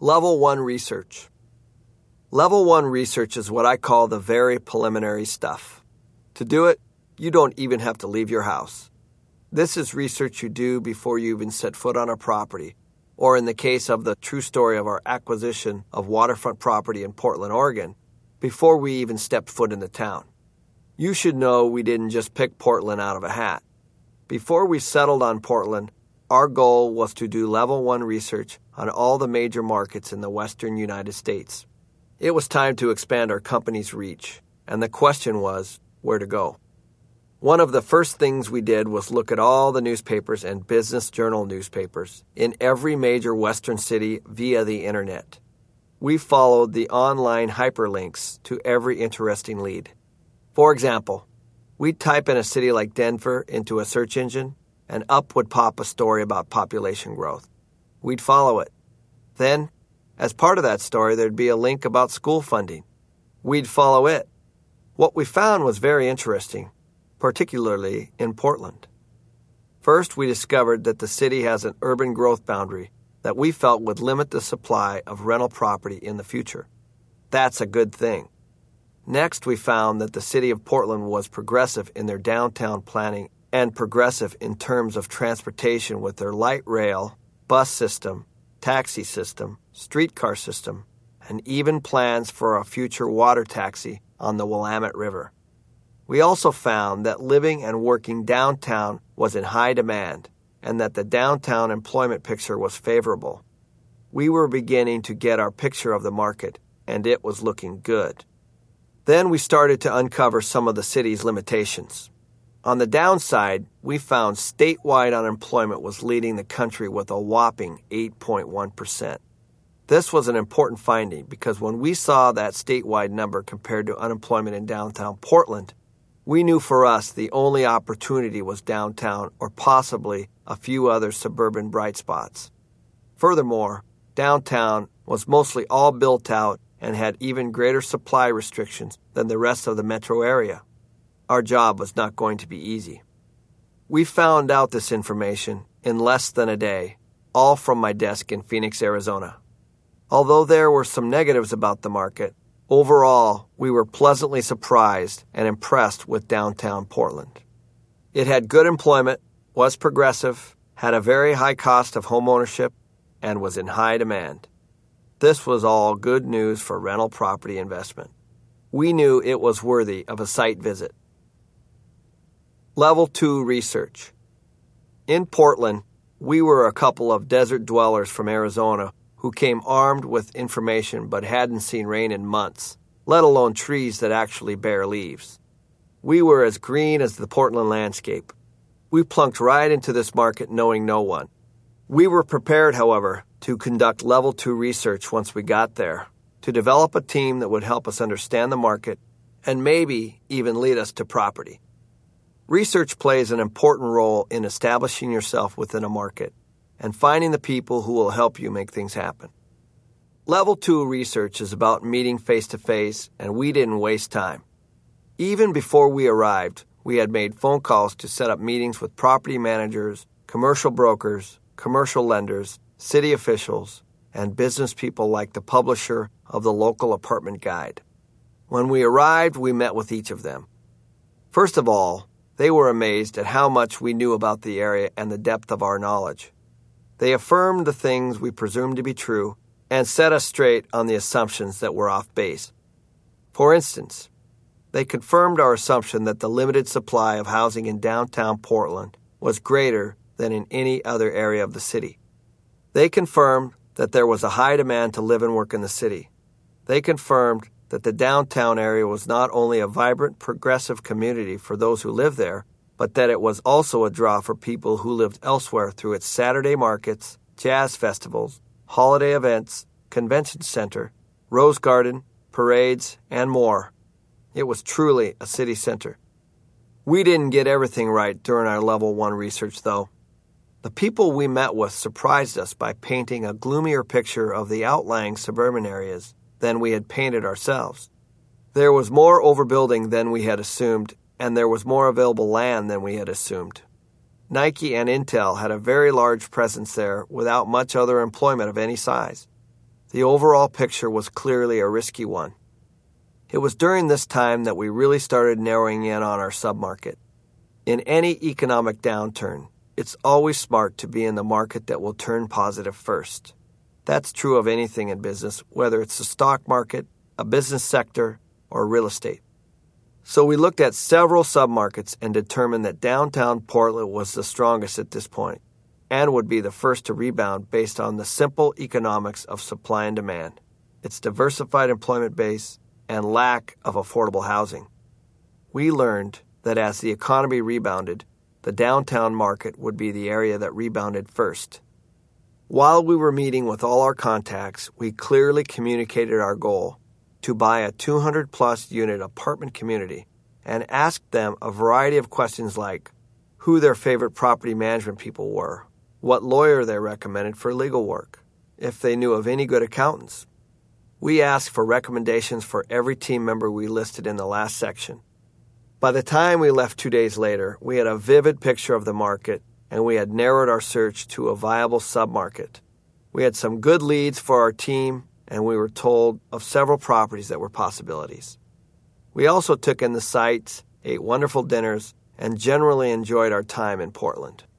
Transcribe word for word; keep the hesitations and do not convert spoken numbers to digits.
Level one research. Level one research is what I call the very preliminary stuff. To do it, you don't even have to leave your house. This is research you do before you even set foot on a property, or in the case of the true story of our acquisition of waterfront property in Portland, Oregon, before we even stepped foot in the town. You should know we didn't just pick Portland out of a hat. Before we settled on Portland, our goal was to do level one research on all the major markets in the western United States. It was time to expand our company's reach, and the question was, where to go? One of the first things we did was look at all the newspapers and business journal newspapers in every major western city via the internet. We followed the online hyperlinks to every interesting lead. For example, we'd type in a city like Denver into a search engine, and up would pop a story about population growth. We'd follow it. Then, as part of that story, there'd be a link about school funding. We'd follow it. What we found was very interesting, particularly in Portland. First, we discovered that the city has an urban growth boundary that we felt would limit the supply of rental property in the future. That's a good thing. Next, we found that the city of Portland was progressive in their downtown planning and progressive in terms of transportation with their light rail, bus system, taxi system, streetcar system, and even plans for a future water taxi on the Willamette River. We also found that living and working downtown was in high demand and that the downtown employment picture was favorable. We were beginning to get our picture of the market, and it was looking good. Then we started to uncover some of the city's limitations. On the downside, we found statewide unemployment was leading the country with a whopping eight point one percent. This was an important finding because when we saw that statewide number compared to unemployment in downtown Portland, we knew for us the only opportunity was downtown or possibly a few other suburban bright spots. Furthermore, downtown was mostly all built out and had even greater supply restrictions than the rest of the metro area. Our job was not going to be easy. We found out this information in less than a day, all from my desk in Phoenix, Arizona. Although there were some negatives about the market, overall, we were pleasantly surprised and impressed with downtown Portland. It had good employment, was progressive, had a very high cost of home ownership, and was in high demand. This was all good news for rental property investment. We knew it was worthy of a site visit. Level two research. In Portland, we were a couple of desert dwellers from Arizona who came armed with information but hadn't seen rain in months, let alone trees that actually bear leaves. We were as green as the Portland landscape. We plunked right into this market knowing no one. We were prepared, however, to conduct level two research once we got there, to develop a team that would help us understand the market and maybe even lead us to property. Research plays an important role in establishing yourself within a market and finding the people who will help you make things happen. Level two research is about meeting face-to-face, and we didn't waste time. Even before we arrived, we had made phone calls to set up meetings with property managers, commercial brokers, commercial lenders, city officials, and business people like the publisher of the local apartment guide. When we arrived, we met with each of them. First of all, they were amazed at how much we knew about the area and the depth of our knowledge. They affirmed the things we presumed to be true and set us straight on the assumptions that were off base. For instance, they confirmed our assumption that the limited supply of housing in downtown Portland was greater than in any other area of the city. They confirmed that there was a high demand to live and work in the city. They confirmed that the downtown area was not only a vibrant, progressive community for those who live there, but that it was also a draw for people who lived elsewhere through its Saturday markets, jazz festivals, holiday events, convention center, rose garden, parades, and more. It was truly a city center. We didn't get everything right during our level one research, though. The people we met with surprised us by painting a gloomier picture of the outlying suburban areas than we had painted ourselves. There was more overbuilding than we had assumed, and there was more available land than we had assumed. Nike and Intel had a very large presence there without much other employment of any size. The overall picture was clearly a risky one. It was during this time that we really started narrowing in on our submarket. In any economic downturn, it's always smart to be in the market that will turn positive first. That's true of anything in business, whether it's the stock market, a business sector, or real estate. So we looked at several submarkets and determined that downtown Portland was the strongest at this point and would be the first to rebound based on the simple economics of supply and demand, its diversified employment base, and lack of affordable housing. We learned that as the economy rebounded, the downtown market would be the area that rebounded first. While we were meeting with all our contacts, we clearly communicated our goal to buy a two hundred plus unit apartment community and asked them a variety of questions like who their favorite property management people were, what lawyer they recommended for legal work, if they knew of any good accountants. We asked for recommendations for every team member we listed in the last section. By the time we left two days later, we had a vivid picture of the market and we had narrowed our search to a viable submarket. We had some good leads for our team and we were told of several properties that were possibilities. We also took in the sights, ate wonderful dinners, and generally enjoyed our time in Portland.